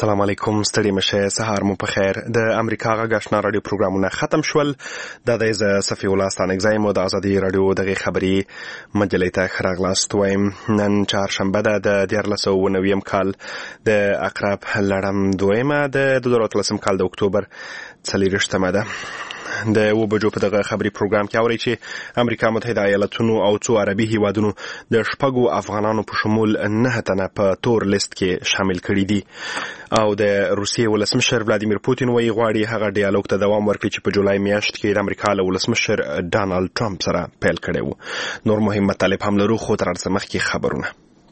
السلام علیکم، ستړي مشه، سهار مو په خیر. د امریکا غږ آشنا رادیو پروګرامونه ختم شول. د صفی الله ستانکزی مو د ازادي رادیو دغه خبري مجلې ته ښه راغلاست وایم. نن چهارشنبه ده، د 1490 کال د عقرب لړم دویمه، د 2013 کال د اکتوبر 24مه ده. د و بجو په دغه خبري پروګرام کې اوري چې امریکا متحده ایالاتونو او څو عربي هیوادونو د شپږو افغانانو په شمول 9 تنه په تور لیست کې شامل کړي دي. او د روسیې ولسمشر ولادیمیر پوتین وایي غواړي هغه ډیالوګ ته دوام ورکړي چې په جولای میاشت کې د امریکا له ولسمشر ډانلډ ټرمپ سره پیل کړی و. نور مهم مطالب هم لرو، خو تر هر څه مخکې خبرونه.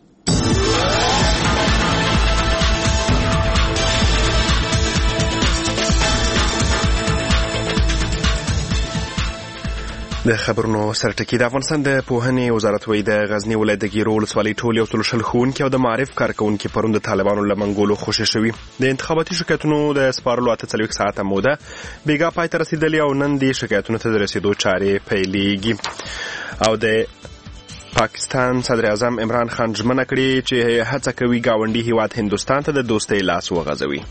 د خبرونو سرټکی. د افغانستان د پوهنې وزارت وایي د غزنی ولایت د ګیرو ولسوالۍ ټول 130 ښوونکي او د معارف کارکونکي پرون د طالبانو له منګولو خوشي شوي. د انتخاباتي شکایتونو د سپارلو 48 ساعته موده بیګا پای ته رسیدلې او نن د شکایتونو ته د رسیدو چارې پیلېږي. او د پاکستان صدر اعظم عمران خان ژمنه کړې چې هڅه کوي ګاونډي هیواد هندوستان ته د دوستۍ لاس وغځوي.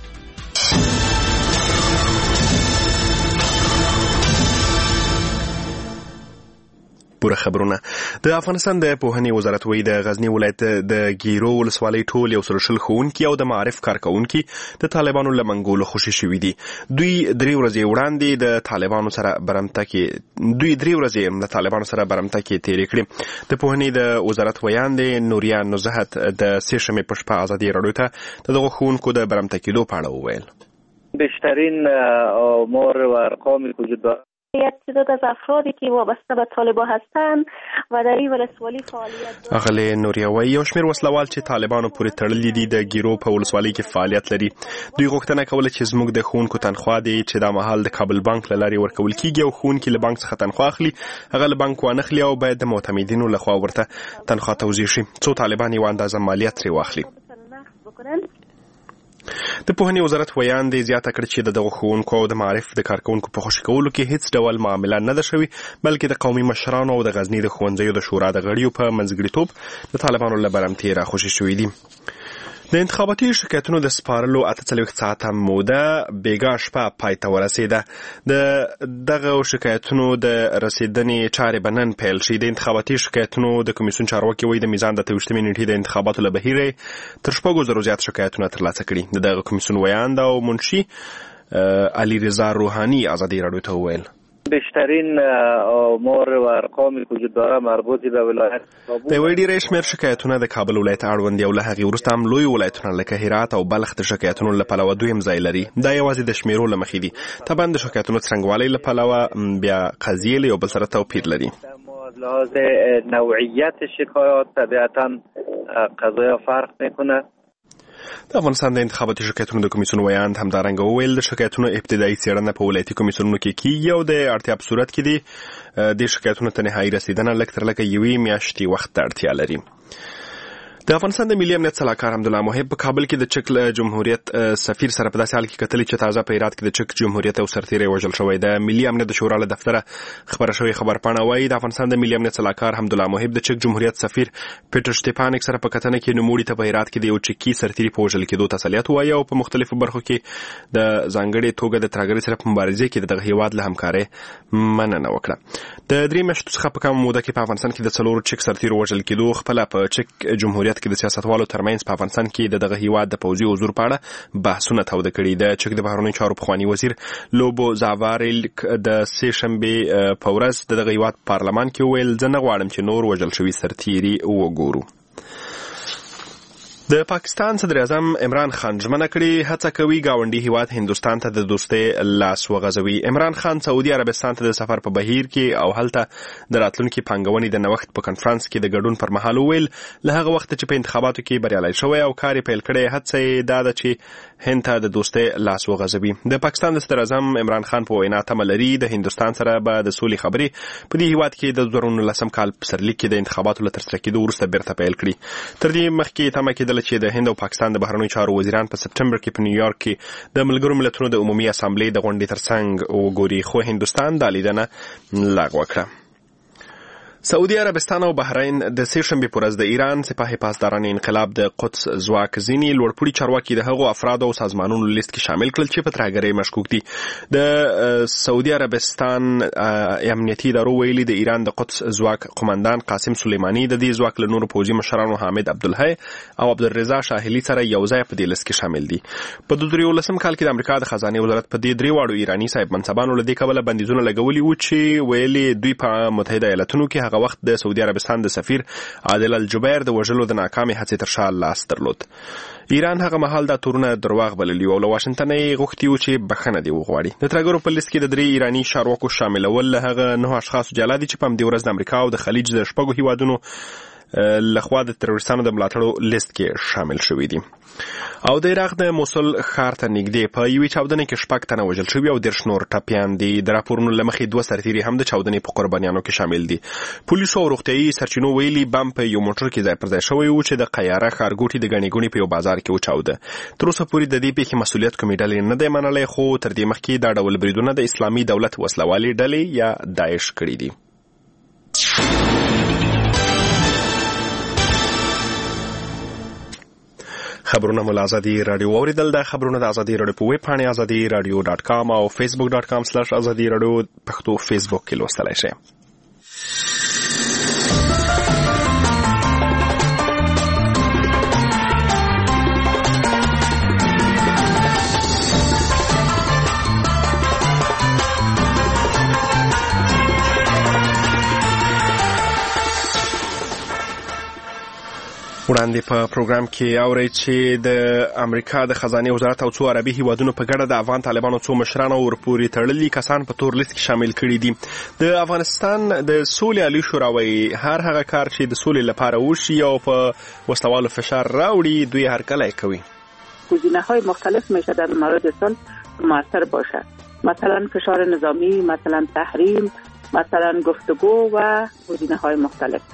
پوره خبرونه. د افغانستان د پوهنې وزارت وایي د غزنی ولایت د ګیرو ولسوالۍ ټول 130 ښوونکي او د معارف کارکونکي د طالبانو له منګولو خوشي شوي دي. دوی 3 ورځې وړاندې د طالبانو سره برمته کې تیرې کړې. د پوهنې د وزارت ویان دی نوریا نزهت د 3 شنبې په شپه ازادي رادیو ته د دغو ښوونکو د برمته کېدو په اړه وویل. بیشترین آمار و ارقامی وجود دارد تعداد از افرادی که وابسته به طالبان هستند و در این ولسوالی فعالیت دارند. اغلی نوریوی یو شمیر وسلوال چې طالبانو پورې تړلي دي د ګیرو په ولسوالۍ کې فعالیت لري. دوی غوښتنه کوله چې زموږ د ښوونکو تنخوا دی چې دا مهال د کابل بانک له لارې ورکول کیږي او ښوونکي له بانک څخه تنخوا اخلي، هغه له بانک وانخلي او باید د معتمدینو لخوا ورته تنخوا توزیع شي څو طالبان یو اندازه مالیه ترې واخلي. د پوهنې وزارت ویان دی زیاته کړ چې دغه ښوونکو او د معارف د کارکونکو په خوشي کولو کې هیڅ ډول معامله نه ده شوې، بلکې د قومي مشرانو او د غزنی د ښوونځیو د شورا د غړیو په منځګړیتوب د طالبانو له برمتې راخوشي شوي دي. د انتخاباتي شکایتونو د سپارلو 48 ساعته موده بیګا شپه پای ته ورسېده. د دغه شکایتونو د رسیدنې چارې به نن پیل شي. د انتخاباتي شکایتونو د کمیسیون چارواکي وایي د میزان د 23 نیټې د انتخاباتو له بهیره تر 6,000 زیات شکایتونه ترلاسه کړي. د دغه کمیسیون ویاند او منشي علی رضا روحانی ازادي رادیو ته وویل بیشترین آمار و ارقامی که وجود داره مربوط به ولایت د وی ډیری شمیر شکایتونه د کابل ولایت اړوند دی او له هغې وروسته هم لوی ولایتونه لکه هرات او بلخ د شکایتونو له پلوه دویم ځای لري. دا یوازې د شمیرو له مخې دي. طبعا د شکایتونو څرنګوالۍ له پلوه بیا قضیې له یو بل سره توپیر لري. لحاظ نوعیت شکایات طبیعتا قضایا فرق میکنه. د افغانستان د انتخاباتي شکایتونو د کمیسیون ویاند همدارنګه وویل د شکایتونو ابتدایي څېړنه په ولایتي کمیسیونونو کې کیږي او د اړتیا په صورت کې د شکایتونو ته نهایي رسیدنه لږ تر لږه 1 میاشتې وخت ته اړتیا لري. د افغانستان د ملي امنیت سلاکار حمدالله محب په کابل کې د چک جمهوریت سفیر سره په داسې حال کې کتلي چې تازه په هرات کې د چک جمهوریت او سرتیری وژل شوی. د ملي امنیت د شورا له دفتره خبره شوې خبرپاڼه وایي د افغانستان د ملي امنیت سلاکار حمدالله محب د چک جمهوریت سفیر پیټر شټپانیک سره په کتنه کې نوموړي ته په هرات کې د یو چکی سرتیری په وژل کېدو تسلیت وایي او په مختلفو برخو کې د ځانګړې توګه د ترهګرۍ سره په مبارزې کې دغه هیواد له همکارۍ مننه وکړه. د 3 میاشتو څخه په کمه موده کې په افغانستان کې د 4 چک سرتیرو وژل کېدو خپله په چک جمهوریت کې د سیاستوالو ترمنځ په افغانستان کې د دغه هیواد د پوځي حضور په اړه بحثونه توده کړي. د چک د بهرنیو چارو پخواني وزیر لوبو زاواریلک د 3 شنبې په ورځ د دغه هیواد پارلمان کې وویل زه نه غواړم چې نور وژل شوي سرتیري وګورو. د پاکستان صدر اعظم عمران خان ژمنه کړې هڅه کوي ګاونډي هیواد هندوستان ته د دوستۍ لاس وغځوي. عمران خان سعودي عربستان ته د سفر په بهیر کې او هلته د راتلونکي پانګونې د نوښت په کنفرانس کې د ګډون پر مهال وویل له هغه وخت چې په انتخاباتو کې بریالی شوی او کار یې پیل کړی هڅه یې دا ده چې هند ته د دوستۍ لاس وغځوي. د پاکستان د صدر اعظم عمران خان په وینا تمه لري د هندوستان سره به د سولې خبرې په دې هیواد کې د 2019 کال په سرلیک کې د انتخاباتو له ترسره کېدو وروسته بیرته پیل کړي. تر دې مخکې تمه کېدله چې د هند او پاکستان د بهرنیو چارو وزیران په سپټمبر کې په نیویارک کې د ملګرو ملتونو د عمومي اسامبلې د غونډې ترڅنګ وګوري، خو هندوستان دا لیدنه لغوه کړه. سعودي عربستان او بحرین د سه شنبه پر ورځ د ایران سپاه پاسداران انقلاب د قدس ځواک ځینی لوړپوړي چارواکي د هغو افراد او سازمانونو لیست کې شامل کړل چې په ترهګرۍ مشکوک دي. د سعودي عربستان امنیتي ادارو ویلي د ایران د قدس ځواک قومندان قاسم سلیمانی د دې ځواک له نورو پوځي مشرانو حامد عبدالحی او عبدالرضا شاهلی سره یو ځای په دې لیست کې شامل دي. په 2013 کال کې د امریکا د خزانه وزارت په دې درې واړو ایرانی صاحب منصبانو له دې کبله بندیزونه لګولي و چې ویلي دوی په متحده ایالاتونو کې هغه وخت د سعودي عربستان د سفیر عادل الجبیر د وژلو د ناکامې هڅې تر شا لاس درلود. ایران هغه مهال دا تورونه درواغ بللي او له واشنګټن یې غوښتي و چې بخښنه دې وغواړي. د ترهګرو په لیست کې د 3 ایرانی چارواکو شاملول له هغه 9 اشخاص جلا دي چې په همدې ورځ د امریکا او د خلیج د شپږو هیوادونو لخوا د تروریستانو د ملاتړو لیست کې شامل شوي دي. او د عراق د موصل ښار ته نږدې په یوې چاودنې کې 6 تنه وژل شوي او 10 نور ټپیان دي. د راپورونو له مخې 2 سرتیري هم د چاودنې په قربانیانو کې شامل دي. پولیسو او روغتیايي سرچینو ویلي بم په یو موټر کې ځای پر ځای شوی و چې د قیاره ښارګوټي د ګڼې ګوڼې په یو بازار کې وچاوده. تر اوسه پورې د دې پیښې مسؤلیت کومې ډلې نه دی منلی، خو تر دې مخکې دا ډول بریدونه د اسلامي دولت وسلوالې ډلې یا داعش کړي دي. خبرونه مو آزادي رادیو اوریدل. د خبرونه د آزادي رادیو په ویب پاڼه azadiradio.com او facebook.com/azadiradio پښتو فیسبوک کې لوستلای شئ. وړاندې په پروګرام کې اورئ چې د امریکا د خزانه وزارت او څو عربي هیوادونو په ګډه د افغان طالبانو څو مشران او ورپورې تړلي کسان په تور لیست کې شامل کړي دي. د افغانستان د سولې عالی شورا وايي هر هغه کار چې د سولې لپاره وشي او په وسلوالو فشار راوړي دوی هر کله کوي. گزینه‌های مختلف میشه در مورد صلح موثر باشه، مثلا فشار نظامی، مثلا تحریم، مثلا گفتگو و گزینه‌های مختلف.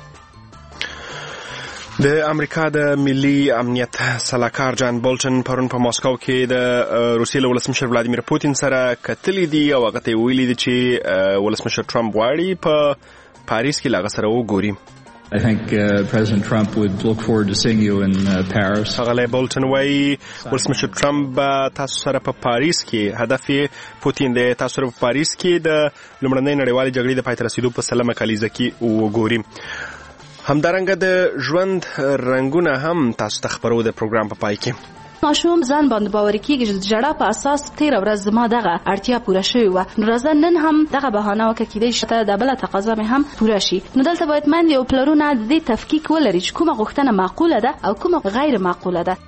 د امریکا د ملي امنیت سلاکار جان بولټن پرون په ماسکو کې د روسیې له ولسمشر ولادیمیر پوتین سره کتلي دي او هغه ته ویلي دي چې ولسمشر ټرمپ غواړي په پاریس کې لاغه سره وګوري. I think President Trump would look forward to seeing you in Paris. هغه بولټن وايي ولسمشر ټرمپ تاسو سره په پاریس کې هدف پوتین د تاسو سره په پاریس کې د لومړنۍ نړیوالې جګړې د پای ته رسیدو په سلمه کلیزه کې وګوري. همدارنګه د ژوند رنگونه هم تاسو ته خبرو د پروګرام په پای کې. ماشوم ځان باندې باور کیږي چې جړه په اساس 13 ورځ زما دغه اړتیا پوره شوی و، نو راځه نن هم دغه بهانه وکړي کېدای شي د بل تقاضا مې هم پوره شي. نو دلته باید من یو پلرونه د دې تفکیک ولري چې کومه غوښتنه معقوله ده او کومه غیر معقوله ده.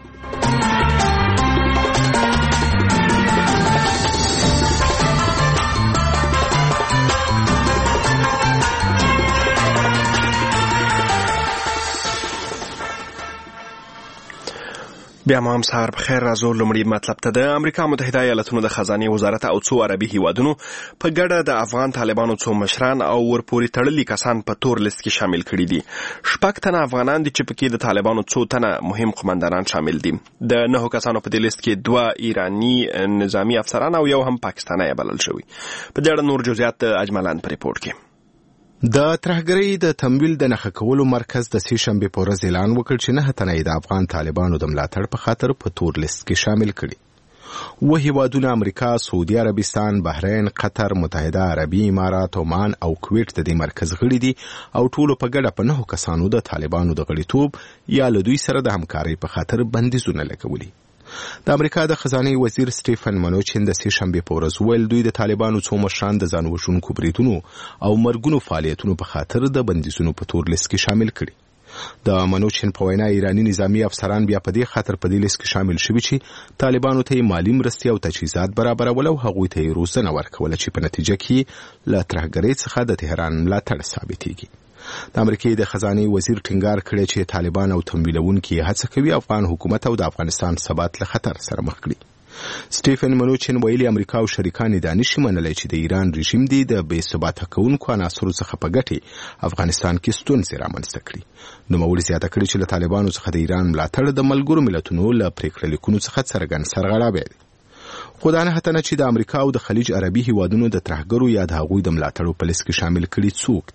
بیا هم سهار بخیر. راځو لومړی مطلب ته. د امریکا متحده ایالاتونو د خزانه وزارت او څو عربي هیوادونو په ګډه د افغان طالبانو څو مشران او ورپورې تړلي کسان په تور لیست کې شامل کړي دي. 6 تنه افغانان دي چې پکې د طالبانو څو تنه مهم قومندانان شامل دي. د 9 کسانو په دې لیست کې 2 ایرانی نظامی افسران او یو هم پاکستانی بلل شوی. په دې اړه نور جزئیات اجملان په ریپورت کې. د ترهګرۍ د تمویل د نښه کولو مرکز د سې شنبې په ورځ اعلان وکړ چې 9 تنه د افغان طالبانو د ملاتړ په خاطر په تور لیست کې شامل کړي. و هیوادونه امریکا، سعودي عربستان، بحرین، قطر، متحده عربي امارات، عمان او کویت د دې مرکز غړي دي او ټول په ګډه په 9 کسانو د طالبانو د غړیتوب یا له دوی سره د همکارۍ په خاطر بندیزونه لګولي. د امریکا د خزانه وزیر سټیفن منوچن د سې شنبې په ورځ ویل دوی د طالبانو څو مشران د ځان وژونکو بریدونو او مرګونو فعالیتونو په خاطر د بندیزونو په تور لیست کې شامل کړي. د منوچن په وینا ایرانی نظامی افسران بیا په دې خاطر په دې لیست کې شامل شوي چې طالبانو ته مالی مرستې او تجهیزات برابرول او هغوی ته روزنه ورکول چې په نتیجه کې له ترهګرۍ څخه د تهران ملاتړ ثابتېږي. د امریکای د خزانه وزیر ټینګار کړی چې طالبان او تمویلونکي هڅه کوي افغان حکومت او د افغانستان ثبات له خطر سره مخ کړي. سټیفن منوچن ویلي امریکا او شریکان د نشي منلای چې د ایران رژیم دی د بې ثباته کوونکو عناصرو څخه په ګټه افغانستان کې ستونزې رامنځته کړي. نوموړي زیاته کړې چې له طالبانو څخه د ایران ملاتړ د ملګرو ملتونو له پریکړه لیکونو څخه څرګند سرغړاوی دی. خو دا نه هتنه چې د امریکا او د خلیج عربي هیوادونو د ترهګرو یا د هغوی د ملاتړو په لیست کې شامل کړي څوک دي.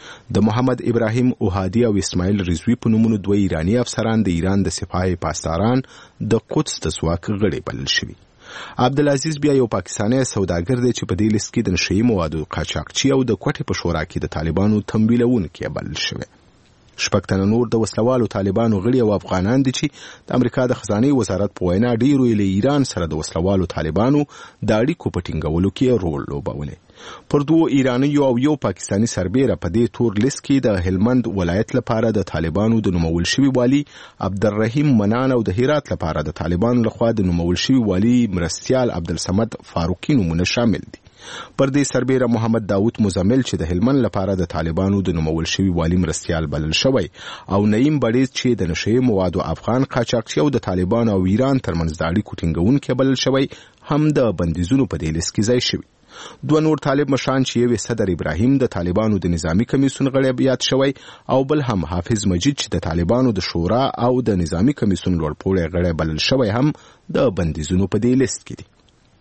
د محمد ابراهیم اوهادي او اسماعیل رضوی په نومونو دوه ایرانی افسران د ایران د سپاه پاسداران د قدس د سواک غړي بلل شوي. عبدالعزیز بیا یو پاکستانی سوداګر دی چې په دې لیست کې د نشئی موادو قاچاقچي او د کوټې په شورا کې د طالبانو تمویلونکي بلل شوی. شپږ تنه نور د وسلوالو طالبانو غړي او افغانان دي چې د امریکا د خزانه وزارت په وینا ډیرو له ایران سره د وسلوالو طالبانو د اړیکو په ټینګولو کې رول لوبولی. پر دوه ایرانیو او یو پاکستانی سربیره په دې تور لیست کې د هلمند ولایت لپاره د طالبانو د نومول شوی والی عبدالرحیم منان او د هرات لپاره د طالبانو لخوا د نومول شوی والی مرستیال عبدالصمد فاروقی نومونه شامل دي. پر دې سربیره محمد داوود مزمل چې د هلمند لپاره د طالبانو د نومول شوی والی مرستیال بلل شوی او نعیم بړیز چې د نشئی موادو افغان قاچاقچي او د طالبانو او ایران ترمنځ د اړیکو ټینګونکي بلل شوی هم د بندیزونو په دې لیست کې ځای شوی. دوه نور طالب مشران چې یو صدر ابراهیم د طالبانو د نظامی کمیسیون غړی یاد شوی او بل هم حافظ مجید چې د طالبانو د شورا او د نظامی کمیسیون لوړپوړی غړی بلل شوی هم د بندیزونو په دې لیست کې دي.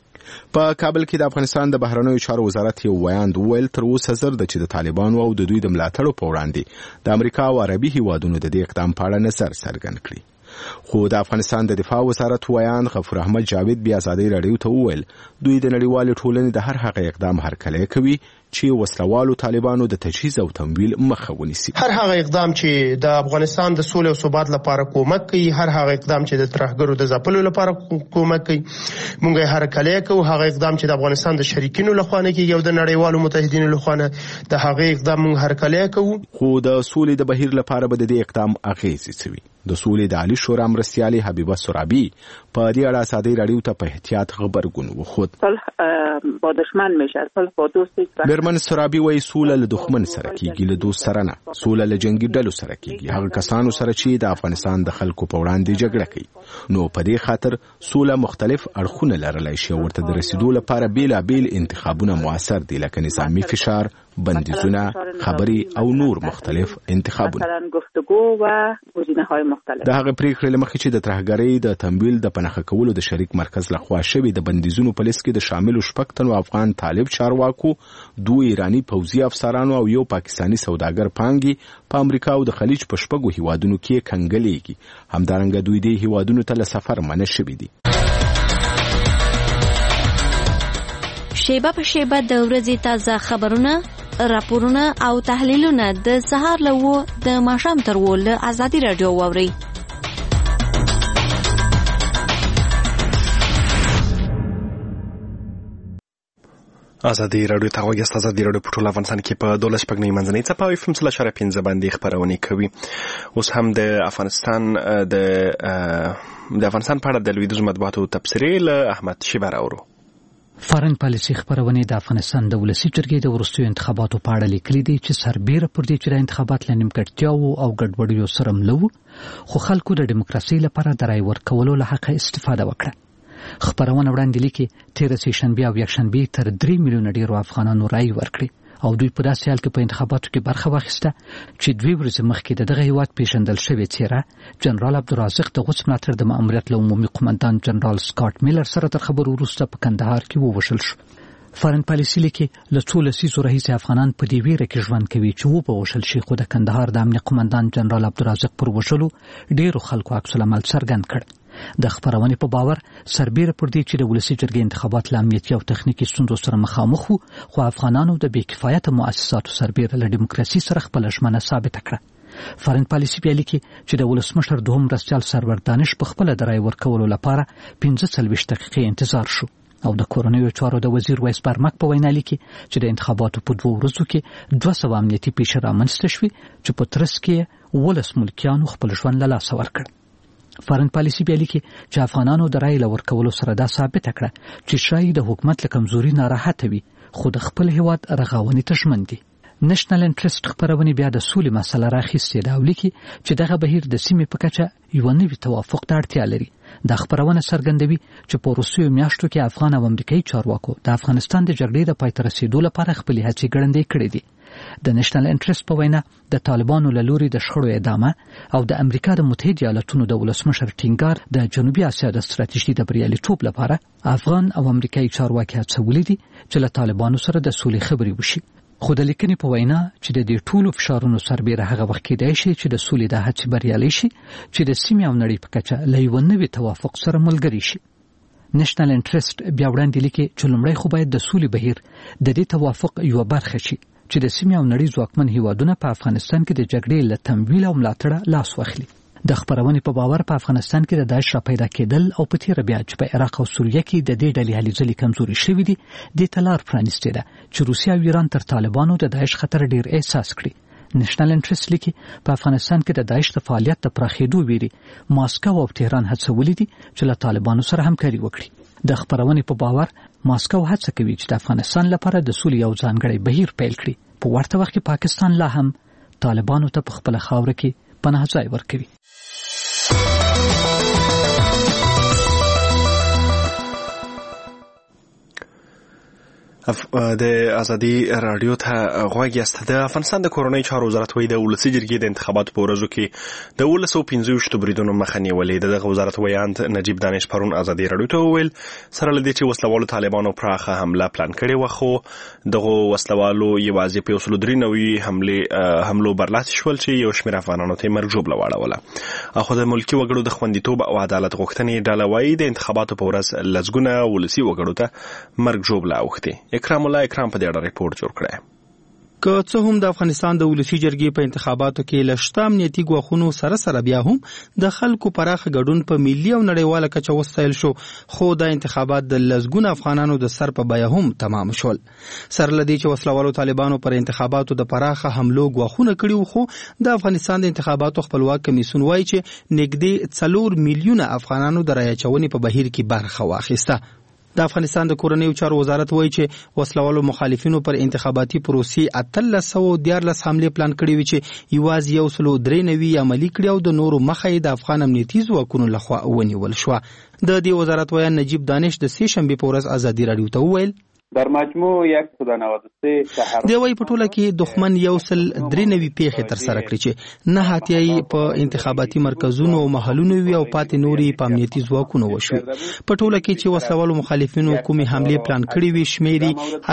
په کابل کې د افغانستان د بهرنیو چارو وزارت یو ویاند وویل تر اوسه زر د چې د طالبانو او د دوی د ملاتړو په وړاندې د امریکا او عربي هیوادونو د دې اقدام په اړه نظر څرګند کړي. خو د افغانستان د دفاع وزارت ویاند غفور احمد جاوید بیا ازادي راډیو ته وویل دوی د نړیوال ټولنې د هر هغه اقدام هرکلی کوي چې وسلوالو طالبانو د تجهیز او تمویل مخه ونیسي. هر هغه اقدام چې د افغانستان د سولې او ثبات لپاره کومک کوي، هر هغه اقدام چې د ترهګرو د ځپلو لپاره کومک کوي، موږ یې هرکلی کوو. هغه اقدام چې د افغانستان د شریکینو لخوا نه کیږي او د نړیوالو متحدینو لخوا نه، د هغه اقدام موږ هرکلی کوو. خو د سولې د بهیر لپاره به د دې اقدام اغیزې څه وي؟ د سولې د عالی شورا مرستیالې حبیبه سرابي په دې اړه ازادي راډیو ته په احتیاط خبرګون وخود. صلح با دشمن میشه، صلح با دوست. برمن سرابي وایي سوله له دښمن سره کیږي، له دوست سره نه. سوله له جنگي ډلو سره کیږي، هغه کسانو سره چې د افغانستان د خلکو په وړاندې جګړه کوي. نو په دې خاطر سوله مختلف اړخونه لرلی شي او ورته د رسیدو لپاره بیلابیل انتخابونه موثر دي، لکه نظامی فشار، بندیزونه، خبري او نور مختلف انتخابونه. مثلا گفتگو و گزینه‌های مختلف. د هغه پریکړې لمخې چې د ترهګرۍ د تمویل د پنهخه کولو د شریک مرکز لخوا شوی د بندیزونو په لیست کې د شاملو شپږ تنو افغان طالب چارواکو، دوه ایرانی پوځي افسرانو او یو پاکستانی سوداګر پانګي په امریکا او د خلیج په شپږو هیوادونو کې کنګلېږي. همدارنګه دوی د هیوادونو ته له سفر منع شوي دي. شیبه په شیبه د ورځې تازه خبرونه، راپورونه او تحلیلونه د سهار له د ماښام تر له ازادي راډیو واورئ. ازادي راډیو ته غوږ یاست. ازادي راډیو په ټول افغانستان کې په 12.9 منځنۍ څپه او FM 3.5 باندې خپرونه کوي. اوس هم د افغانستان په اړه د لویدیځ مطبوعاتو تبصرې له احمد شیبر اورو. فارن پالیسي خبرونه د افغانستان د ولسی جرګې د وروستیو انتخاباتو په اړه لیکلي دي چې سربیره پر دې چې د انتخابات له نیمګړتیاوو او ګډوډیو سره ملو، خو خلکو د دیموکراسي لپاره د رای ورکولو له حق استفاده وکړه. خبرونه وړاندې لیکي تیر سه شنبه او یکشنبه تر 3 میلیون ډیرو افغانانو رای ورکړي او دوی په داسې حال کې په انتخاباتو کې برخه واخیسته چې 2 ورځې مخکې دغه هیواد پیژندل شوی څیره جنرال عبدالرازق د غوڅ ملاتړ د ماموریت له عمومي قومندان جنرال سکاټ میلر سره تر خبرو وروسته په کندهار کې ووژل شو. فارن پالیسي لیکي له څو لسیزو راهیسې افغانان په دې ویره کې ژوند کوي چې ووژل شي، خو د کندهار د امنیه قومندان جنرال عبدالرازق پر وژلو ډیرو خلکو عکس العمل څرګند کړ. د خبرونې په باور سربیره پر دې چې د ولسی جرګې انتخابات له امنیتي او تخنیکي ستونزو سره مخامخ وو، خو افغانانو د بې کفایته مؤسساتو سربیره له دیموکراسي سره خپله ژمنه ثابته کړه. فارن پالیسي بیا لیکي چې د ولسمشر دوهم مرستیال سرور دانش په خپله د رای ورکولو لپاره 45 دقیقې انتظار شو او د کورنیو چارو د وزیر ویس برمک په وینا لیکي چې د انتخاباتو په 2 ورځو کې 200 امنیتي پیښې رامنځته شوې چې په ترڅ کې 19 ملکیانو خپل ژوند له لاسه ورکړ. فارن پالیسي بیا لیکي چې افغانانو د رای ورکولو سره دا ثابته کړه چې شاید د حکومت له کمزوري ناراحته وي، خو د خپل هیواد رغاونې ته ژمن دي. نېشنل انټرست خبرونه بیا د سولې مسله راخیستې ده او لیکي چې دغه بهیر د سیمې په کچه یو نوي توافق ته اړتیا لري. دا خبرونه څرګندوي چې په وروستیو میاشتو کې افغان او امریکایي چارواکو د افغانستان د جګړې د پای ته رسیدو لپاره خپلې هڅې ګړندۍ کړې دي. د نېشنل انټرست په وینا د طالبانو له لوري د شخړو ادامه او د امریکا د متحده ایالاتونو د ولسمشر ټینګار د جنوبي اسیا د ستراتیژي د بریالیتوب لپاره افغان او امریکایي چارواکي هڅولې دي چې له طالبانو سره د سولې خبرې وشي. خو د لیکنې په وینا چې د دې ټولو فشارونو سربېره هغه وخت کېدای شي چې د سولې د هڅې بریالۍ شي چې د سیمې او نړۍ په کچه له یوه نوي توافق سره ملګري شي. نېشنل انټرست بیا وړاندې لیکي چې لومړی خو باید د سولې بهیر د دې توافق یوه برخه شي چې د سیمې او نړۍ ځواکمن هیوادونه په افغانستان کې د جګړې له تمویل او ملاتړه لاس واخلي. د خبرونې په باور په افغانستان کې د داعش را پیدا کېدل او په تیره بیا چې په عراق او سوریه کې د دې ډلې هلې ځلې کمزوري شوي دي دې ته لار پرانیستې ده چې روسیه او ایران تر طالبانو د داعش خطر ډیر احساس کړي. نېشنل انټرست لیکي په افغانستان کې د داعش د فعالیت د پراخېدو ویري ماسکو او تهران هڅولې دي چې له طالبانو سره همکاري وکړي. د خبرونې په باور ماسکو هڅه کوي چې د افغانستان لپاره د سولې یو ځانګړی بهیر پیل کړي. په ورته وخت کې پاکستان لا هم طالبانو ته په خپل خاوره کې پناه ځای ورکوي. د ازادي رادیو ته غوږ یاست. د افغانستان د کورنۍ چارو وزارت وایي د ولسي جرګې د انتخاباتو په ورځو کې د 1925 بریدونو مخه نیولې. دغه وزارت ویاند نجیب دانش پرون ازادي رادیو ته وویل سره له دې چې وسلوالو طالبانو پراخه حمله پلان کړې وه، خو دغه وسلوالو یوازې په 193 حملو برلاسي شول چې یو شمېر افغانانو ته مرګ ژوبله واړوله. خو د ملکي وګړو د خوندیتوب او عدالت غوښتنې ډله وایي د انتخاباتو په ورځ لسګونه ولسي وګړو ته مرګ ژوبله اوښتې. اکرام په دې اړه ریپورت جوړ کړی. که څه هم د افغانستان د ولسي جرګې په انتخاباتو کې له شته امنیتي ګواښونو سره بیا هم د خلکو پراخه ګډون په ملي او نړیواله کچه وستایل شو، خو د انتخابات د لسګونه افغانانو د سر په بیه هم تمام شول. سره له دې چې وسلوالو طالبانو پر انتخاباتو د پراخه حملو ګواښونه کړي وو، خو د افغانستان د انتخاباتو خپلواک کمیسیون وایي چې نږدې 4 میلیونه افغانانو د رایې اچونې په بهیر کې برخه واخیسته. د افغانستان د کورنۍ چارو وزارت وایي چې وسلوالو مخالفینو پر انتخاباتي پروسې 1314 حمله پلان کړې وي چې یوازې 193 عملي کړي او د نورو مخه د افغان امنیتي ځواکونو لخوا ونیول شو. د دې وزارت ویان نجیب دانش د سې شنبه په ورځ ازادي رادیو ته وویل در مجموع 193 د وای په ټوله کې دښمن 193 پیښې تر سره کړې چې نه هاتیای په انتخاباتي مرکزونو او محلونو وی او پاتې نوري په امنیتي ځواکونو وشو. په ټوله کې چې وسلوالو مخالفینو کومي حمله پلان کړې وي شمیري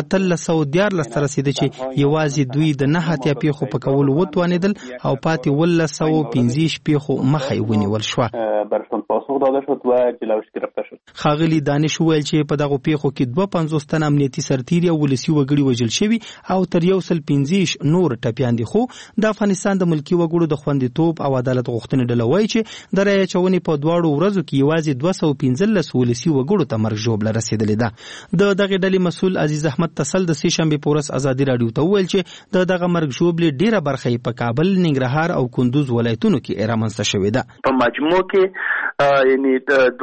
1314 تر رسیدي چې یوازې دوی د نه هاتیا پیښو په کول وتوانیدل او پاتې 1915 پیښو مخه ونیول شو. برشون پاسخ داده شد و جلوش گرفته شد. خاغلی دانش ویل چې په دغه پیښو کې 250 تن امنیتي سرتیري او ولسي وګړي وژل شوي او تر 115 نور ټپیان دي. خو د افغانستان د ملکي وګړو د خوندیتوب او عدالت غوښتنې ډله وایي چې د رایې اچونې په دواړو ورځو کې یوازې 215 ولسي وګړو ته مرګ ژوبله رسیدلې ده. د دغه ډلې مسؤل عزیز احمد تسل د سې شنبه په ورځ ازادي رادیو ته وویل چې دغه مرګ ژوبلې ډیره برخه په کابل، ننګرهار او کندوز ولایتونو کې رامنځته شوې ده. په مجموع کې یعنی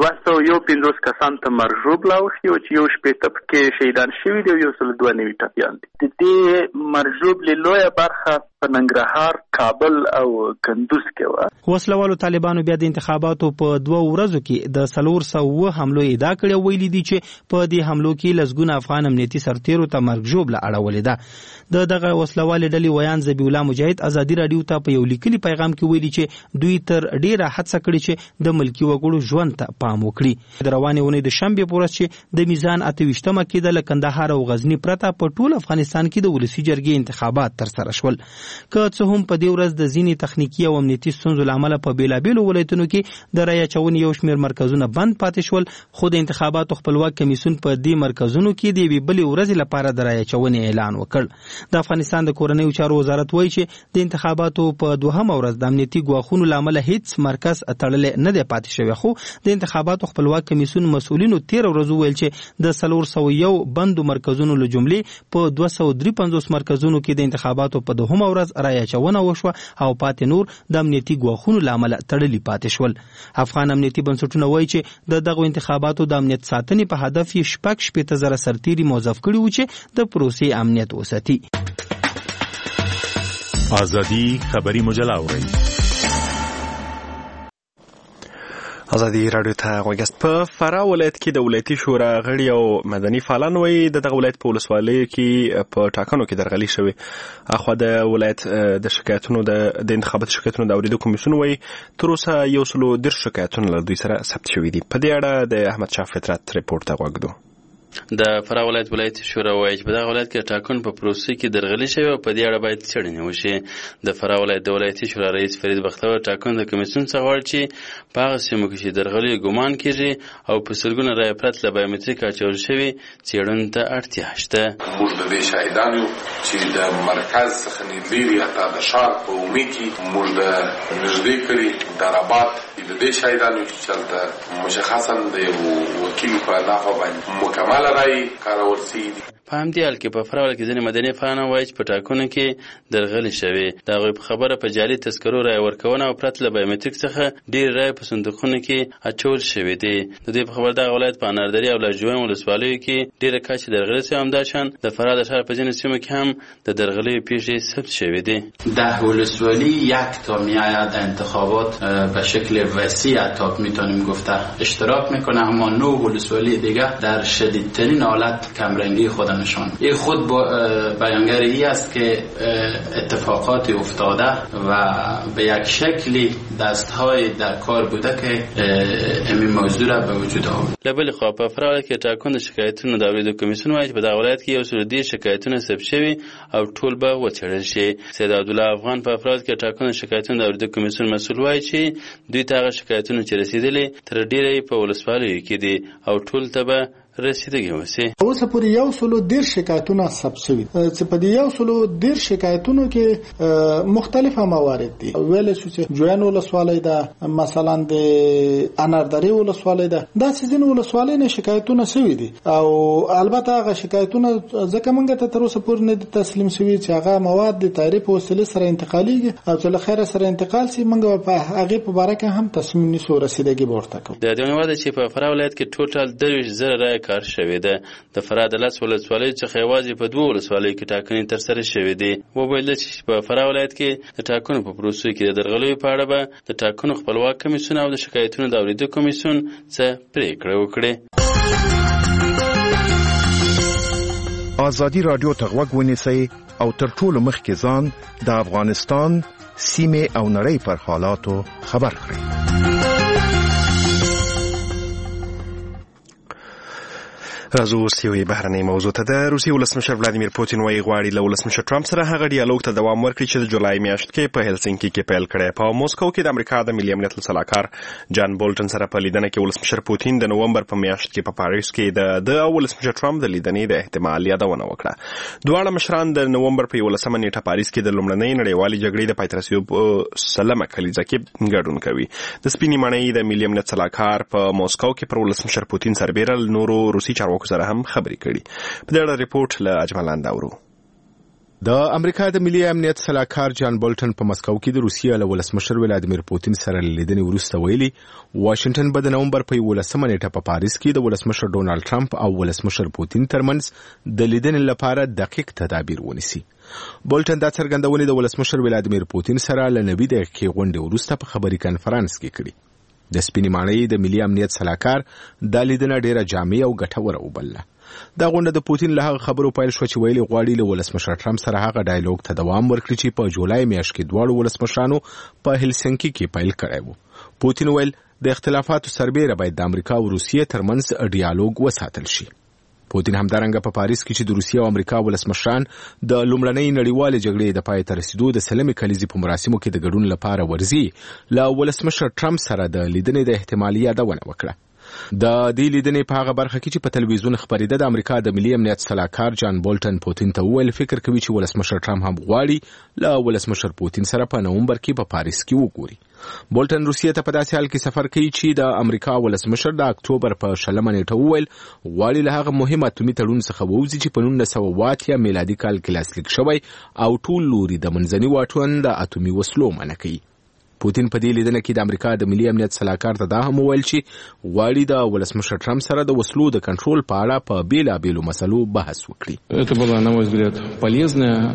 215 کسان ته مرګ ژوبله وشي او چې یو شپېته پکې شهیدان شوي دي او 192 ټپیان دي. د دې مرګ ژوبلې لویه برخه په ننګرهار، کابل او کندوز کې و. وسلوالو طالبانو بیا د انتخاباتو په 2 ورځو کې د 400 حملو ادعا کړې ویلي دي چې په دې حملو کې لسګونه افغان امنیتي سرتیرو ته مرګ ژوبله اړولې ده. دغه وسلوال ډلې ویان ذبیح الله مجاهد ازادي رادیو ته په یو لیکلي پیغام کې ویلي چې دوی تر ډیره هڅه کړې چې د ملکي وګړو ژوند ته پام وکړي. د روانې ونې د شنبه په ورځ چې د میزان 28مه کې د کندهار او غزنی پرته په ټول افغانستان کې د ولسي جرګې انتخابات تر سره شول. که څه هم په دې ورځ د ځینې تخنیکی او امنیتي ستونزو له امله په بیلابیلو ولایتونو کې د رایې اچونې یو شمېر مرکزونه بند پاتې شول، خو د انتخاباتو خپلواک کمیسیون په دې مرکزونو کې د یوې بلې ورځې لپاره د رایې اچونې اعلان وکړ. د افغانستان د کورنۍ چارو وزارت وایي چې د انتخاباتو په 2مه ورځ د امنیتي ګواښونو له امله هیڅ مرکز تړلی نه دی پاتې شوی، خو د انتخاباتو خپلواک کمیسیون مسؤلینو 13 ورځې ویل چې د 401 بندو مرکزونو له جملې په 253 مرکزونو کې د انتخاباتو په 2مه ورځ رایې اچونه وشوه او پاتې نور د امنیتي ګواښونو له امله تړلي پاتې شول. افغان امنیتي بنسټونه وایي چې دغه انتخاباتو د امنیت ساتنې په هدف یې 6,000 سرتیري موظف کړي وو چې د پروسې امنیت وساتي. ازادي خبري مجله اورئ. ازادي رادیو ته غوږیاست. په فراه ولایت کې د ولایتي شورا غړي او مدني فعالان وایي دغه ولایت په ولسوالیو کې په ټاکنو کې درغلي شوې. اخوا د ولایت د شکایتونو د انتخاباتي شکایتونو د اوریدو کمیسیون وایي تر اوسه 110 شکایتونه له دوی سره ثبت شوي دي. په دې اړه د احمد شاه فطرت ریپورت ته غوږ دو. د فراه ولایت ولایتي شورا وایي چې په دغه ولایت کې ټاکنو په پروسې کې درغلي شوې او په دې اړه باید څېړنې وشي. د فراه ولایت د ولایتي شورا رئیس فرید بختور ټاکنو د کمیسیون څخه غواړي چې په هغه سیمو کې چې درغلي ګمان کېږي او په سلګونه رایې پرته له بایومتریک اچول شوي څېړنې ته اړتیا شته. موږ د دې شاهدان یو چې د مرکز څخه لرې حتی د ښار په عمومي کې موږ د نږدې کلي داراباد د دې شاهدان یو چې هلته مشخصا د یو وکیل په نافه باندې مکمل رایې کارول سوي دي. په همدې حال کې په فراه ولایت کې ځینې مدني فعالان وایي چې په ټاکنو کې درغلي شوې. د هغوی په خبره په جعلي تذکرو رایې ورکونه او پرته له بایومتریک څخه ډېرې رایې په صندوقونو کې اچول شوې دي. د دوی په خبره دغه ولایت په اناردري او لاجوین ولسوالیو کې ډېره کچې درغلي شوې. همداشان د فراه د ښار په ځینو سیمو کې هم د درغلیو پیښې ثبت شوې دي. 10 ولسوالی یک تا میآید انتخابات به شکل وسیع تا میتونیم گفته اشتراک میکنه، اما 9 ولسوالی دیگه در شدیدترین حالت کمرنگی خود نشان. این خود بیانگر ای است که اتفاقات افتاده و به یک شکلی دستهای در کار بوده که این موضوع را به وجود آورد. لبل خو په فراه کې ټاکنو شکایتونو د اوریدو کمیسیون وایي چې په دغه ولایت کې یو سل دې شکایتونه ثبت شوي او ټول به وڅېړل شي. سید عبدالله افغان په فراه کې ټاکنو شکایتونو د اوریدو کمیسیون مسؤل وایي چې دوی ته هغه شکایتونه چې رسیدلي تر ډېره په ولسوالیو کې دي او ټول ته به رسیدګي وسی. اوس پورې یو سلو ډیر شکایتونه ثبت شوي چې په دې یو سلو ډیر شکایتونو کې مختلفه موارد دي. ویل شو چې جوین ولسوالۍ ده، مثلا د اناردري ولسوالۍ ده، دا ځینې ولسوالۍ نه شکایتونه شوي دي او البته هغه شکایتونه ځکه موږ ته تر اوسه پورې نه تسلیم شوي چې هغه مواد د تعریف او وسیلې سره انتقالېږي او چې له خیره سره انتقال شي موږ په هغه په باره کې هم تصمیم نیسو رسیدګي ورته کوو. د دې مواد چې په فراه ولایت کې ټوټل 20000 کار شوی ده. د فراه د لاس ولسوالۍ څخه یوازې په 2 ولسوالیو کې ټاکنې ترسره شوې دي. وویل چې په فراه ولایت کې د ټاکنو په پروسو کې د درغلیو په اړه به د ټاکنو خپلواک کمیسیون او د شکایتونو د اوریدو کمیسیون څه پریکړه وکړي. ازادي رادیو ته غوږ ونیسئ او تر ټولو مخکې ځان د افغانستان سیمې او نړۍ پر حالاتو خبر کړئ. راځو اوس یوې بهرنۍ موضوع ته. د روسیې ولسمشر ولادیمیر پوتین وایي غواړي له ولسمشر ټرمپ سره هغه ډیالوګ ته دوام ورکړي چې د جولای میاشت کې په هلسنکي کې پیل کړی. په موسکو کې د امریکا د ملي امنیت سلاکار جان بولټن سره په لیدنه کې ولسمشر پوتین د نومبر په میاشت کې په پاریس کې د ولسمشر ټرمپ د لیدنې د احتمال یادونه وکړه. دواړه مشران د نومبر په 11 نیټه پاریس کې د لومړنۍ نړیوالې جګړې د پای ته رسېدو په سلمه کلیزه کې ګډون کوي. د سپینې ماڼۍ د ملي امنیت سلاکار په موسکو کې پر ولسمشر پوتین سربېره نورو روسي چارواکو سره هم خبرې کړي. په دې اړه ریپورت له اجمل انداورو. د امریکا د ملي امنیت سلاکار جان بولټن په مسکو کې د روسیې له ولسمشر ولادیمیر پوتین سره لیدنې وروسته ویلي واشنگټن به د نومبر په 11 نیټه په پاریس کې د ولسمشر ډونالد ټرمپ او ولسمشر پوتین ترمنځ د لیدنې لپاره دقیق تدابیر ونیسي. بولټن دا څرګندونه د ولسمشر ولادیمیر پوتین سره له 90 دقیقې غونډې وروسته په خبري کانفرنس کې کړي. د سپینې ماڼۍ د ملي امنیت سلاکار د لیدنه ډیره جامع او ګټوره وبلله. دا غونډه د پوتین له هغه خبرو پیل شو چې ویلي غواړي له ولسمشر ټرمپ سره هغه ډایالوګ ته دوام ورکړي چې په جولای میاشت کې دواړو ولسمشرانو په هلسنکي کې پیل کړی و. پوتین ویل د اختلافاتو سربېره باید د امریکا او روسیې ترمنځ ډایالوګ وساتل شي. پوتین همدارنګه په پاریس کې چې د روسیې او امریکا ولسمشران د لومړنۍ نړیوالې جګړې د پای ته رسیدو د سلمې کلیزې په مراسمو کې د ګډون لپاره ورځي له ولسمشر ټرمپ سره د لیدنې د احتمالي یادونه وکړه. د دې لیدنې په هغه برخه کې چې په تلویزیون خبرېده د امریکا د ملي امنیت سلاکار جان بولټن پوتین ته وویل فکر کوي چې ولسمشر ټرمپ هم غواړي له ولسمشر پوتین سره په نومبر کې په پاریس کې وګوري. بولټن روسیې ته په داسې حال کې سفر کوي چې د امریکا ولسمشر د اکتوبر په 20 نیټه وویل غواړي له هغه مهم اتومي تړون څخه ووځي چې په 1980 میلادي کال کې لاسلیک شوی او ټول لوري د منځني واټن د اتومي وسلو منع کوي. پوتین په دې لیدنه کې د امریکا د ملي امنیت سلاکار ته دا هم وویل چې غواړي د ولسمشر ټرمپ سره د وسلو د کنټرول په اړه په بیلابیلو مسلو بحث وکړي. Это была, на мой взгляд, полезная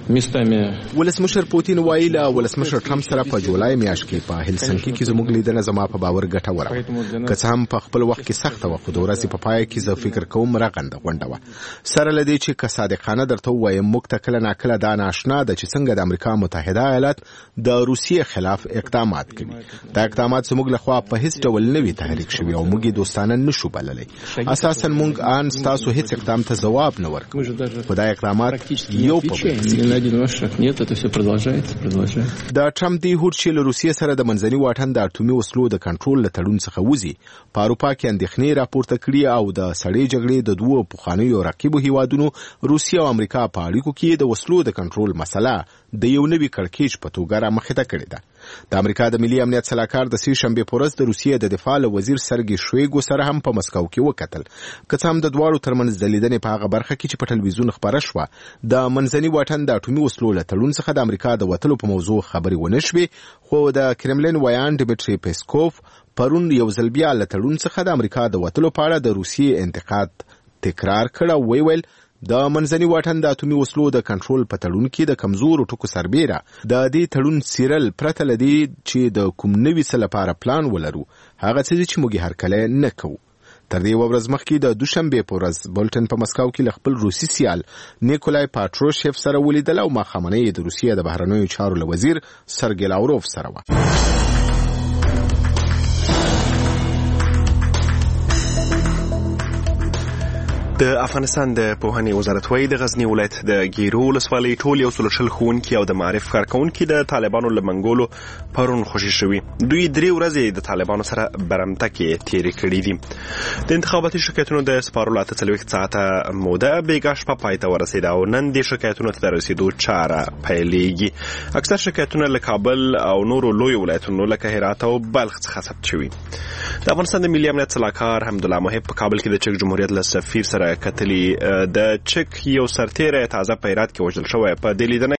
ولسمشر پوتین وایي له ولسمشر ټرمپ سره په جولای میاشت کې په هلسنکي کې زموږ لیدنه زما په باور ګټوره که څه هم په خپل وخت کې سخته وه خو د ورځې په پای کې زه فکر کوم رغنده غونډه وه سره له دې چې که صادقانه درته ووایم موږ ته کله ناکله دا ناشنا ده چې څنګه د امریکا متحده ایالات د روسیې خلاف اقدامات کوي دا اقدامات زموږ لخوا په هیڅ ډول نه وي تحریک شوي او موږ یې دوستانه نشو بللی اساسا موږ ان ستاسو هیڅ اقدام ته ځواب نه ورکوو خو دا اقدامات یو په د ټرمپ دی هوډ چې له روسیې سره د منځني واټن د اټومي وسلو د کنټرول له تړون څخه وځي په اروپا کې اندېښنې راپورته کړي او د سړې جګړې د دوو پخوانیو رقیبو هیوادونو روسیه او امریکا په اړیکو کې د وسلو د کنټرول مسله د یو نوي کړکېچ په توګه رامخته کړې ده د امریکا د ملي امنیت سلاکار د سې شنبې په ورځ د روسیې د دفاع له وزیر سرګي شویګو سره هم په مسکو کې وکتل که څه هم د دواړو ترمنځ د لیدنې په هغه برخه کې چې په ټلویزیون خپره شوه د منځني واټن د اټومي وسلو له تړون څخه د امریکا د وتلو په موضوع خبرې ونه شوې خو د کرملین ویان ډیمیټري پیسکوف پرون یو ځل بیا له تړون څخه د امریکا د وتلو په اړه د روسیې انتقاد تکرار کړ او ویل د منځني واټن د اټومي وسلو د کنټرول په تړون کې د کمزورو ټکو سربیره د دې تړون سیرل پرته لدی چې د کوم نوي څه لپاره پلان ولرو هغه څه چې موږ هرکله نه کوو تر دې ورځ مخکې د دوشنبه په ورځ بولټن په مسکو کې خپل روسي سیال نیکولای پاتروشیف سره ولیدل او مخامنه د روسیې د بهرنیو چارو وزیر سرګی لاوروف سره و د افغانستان د پوهنې وزارت وايي د غزنی ولایت د ګیرو ولسوالۍ ټول یو څلور شل ښوونکي او د معارف کارکونکي د طالبانو له منګولو پرون خوشي شوي دوی 3 ورځې د طالبانو سره برمته کې تیرې کړې دي د انتخاباتي شکایتونو د سپارلو 48 ساعته موده بیګا شپه پای ته ورسېده او نن د شکایتونو ته رسیدو چاره پیلېږي اکثر شکایتونه له کابل او نورو لوی ولایتونو لکه هرات او بلخ څخه ثبت شوي د افغانستان د ملي امنیت سلاکار حمدالله محب په کابل کې د چک جمهوریت له سفیر سره کتلی د چک یو سرتیری تازه په هرات کې وژل شوی په دې لیدنه